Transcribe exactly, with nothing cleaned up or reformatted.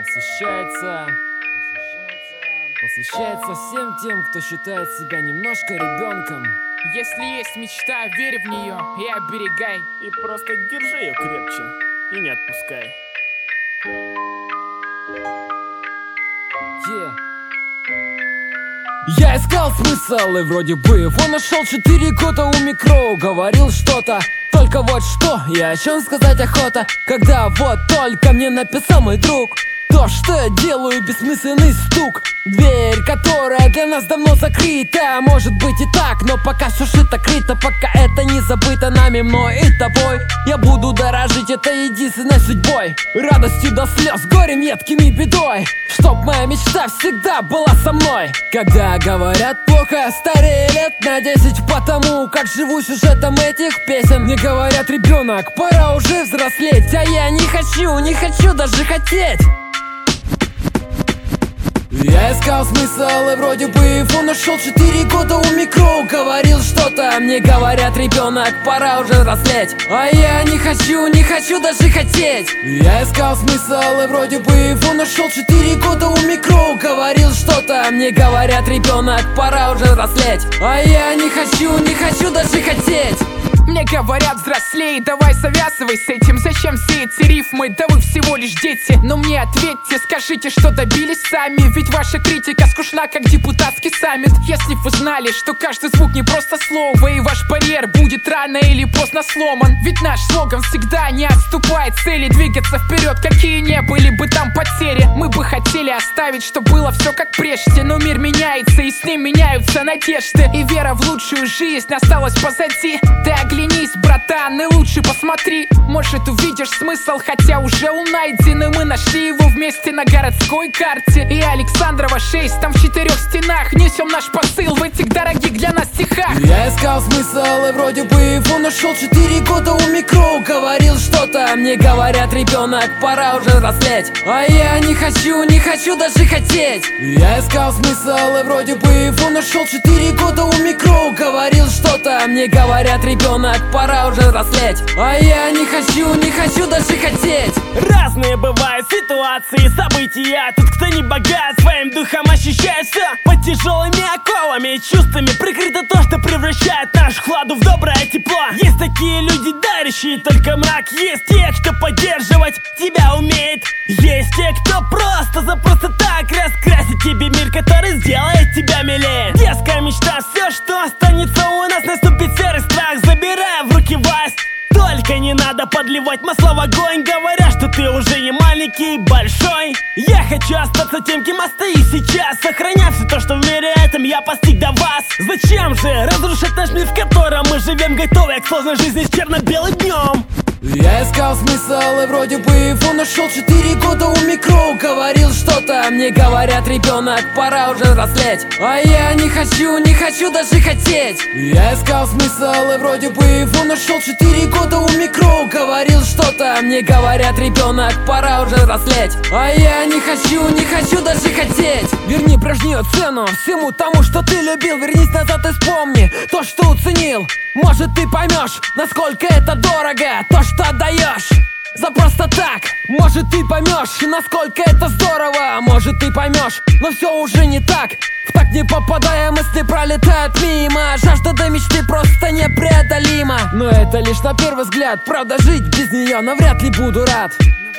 Посвящается Посвящается всем тем, кто считает себя немножко ребенком. Если есть мечта, верь в нее и оберегай. И просто держи ее крепче и не отпускай. Yeah. Я искал смысл и вроде бы его нашел. Четыре года у микро, говорил что-то. Только вот что, я о чем сказать охота. Когда вот только мне написал мой друг: то, что я делаю, бессмысленный стук. Дверь, которая для нас давно закрыта. Может быть и так, но пока все шито-крыто. Пока это не забыто нами, мной и тобой. Я буду дорожить этой единственной судьбой, радостью до слез, горем едким и бедой. Чтоб моя мечта всегда была со мной. Когда говорят плохо, старее лет на десять. Потому как живу сюжетом этих песен. Мне говорят: ребенок, пора уже взрослеть. А я не хочу, не хочу даже хотеть. Я искал смысл и вроде бы его нашел. Четыре года у микро, говорил что-то. Мне говорят: ребенок, пора уже взрослеть. А я не хочу, не хочу даже хотеть. Я искал смысл и вроде бы его нашел. Четыре года у микро, говорил что-то. Мне говорят: ребенок, пора уже взрослеть. А я не хочу, не хочу даже хотеть. Мне говорят: взрослей, давай завязывай с этим. Зачем все эти рифмы, да вы всего лишь дети. Но мне ответьте, скажите, что добились сами. Ведь ваша критика скучна, как депутатский саммит. Если вы знали, что каждый звук не просто слово, и ваш барьер будет рано или поздно сломан. Ведь наш слоган всегда: не отступай цели, двигаться вперед, какие не были бы там потери. Мы бы хотели оставить, что было все как прежде. Но мир меняется, и с ним меняются надежды. И вера в лучшую жизнь осталась позади. Ты оглянись, братан, и лучше посмотри. Может, увидишь смысл, хотя уже он найден. И мы нашли его вместе на городской карте. И Александрова шесть, там в четырех стенах несем наш посыл в этих дорогих для нас стихах. Я искал смысл и вроде бы его нашел. Четыре года у микро, говорил что-то. Мне говорят: ребенок, пора уже взрослеть. А я не хочу, не хочу даже хотеть. Я искал смысл и вроде бы его нашел. Четыре года у микро, говорил что-то. Мне говорят: ребенок, пора уже взрослеть. А я не хочу, не хочу даже хотеть. Разные бывают ситуации, события. Тут кто не богат, своим духом ощущает все. Под тяжелыми оковами, чувствами прикрыто то, что превращает нашу хладу в доброе тепло. Есть такие люди, дарящие только мрак. Есть те, кто поддерживать тебя умеет. Есть те, кто просто за просто так раскрасит тебе мир, который сделает тебя милее. Детская мечта, все, что останется у нас, наступит серый страх, забирая в руки власть. Только не надо подливать масло в огонь, говоря, что ты уже не маленький, большой. Я хочу остаться тем, кем остаюсь сейчас, сохраняя все то, что в мире этом я постиг до вас. Зачем же разрушать наш мир, в котором мы живем, готовые к сложной жизни с черно-белым днем? Я искал смысл и вроде бы его нашел. Четыре года у микро, говорил что-то. Мне говорят: ребенок, пора уже взрослеть. А я не хочу, не хочу даже хотеть. Я искал смысл и вроде бы его нашел. Четыре года у микро, говорил что-то. Мне говорят: ребенок, пора уже взрослеть. А я не хочу, не хочу даже хотеть. Верни прежнюю цену всему тому, что ты любил. Вернись назад и вспомни то, что уценил. Может, ты поймешь, насколько это дорого, то, что отдаешь за просто так. Может, ты поймешь, насколько это здорово. Может, ты поймешь, но все уже не так. В так не попадая, мысли пролетают мимо. Жажда до мечты просто непреодолима. Но это лишь на первый взгляд. Правда, жить без нее навряд ли буду рад.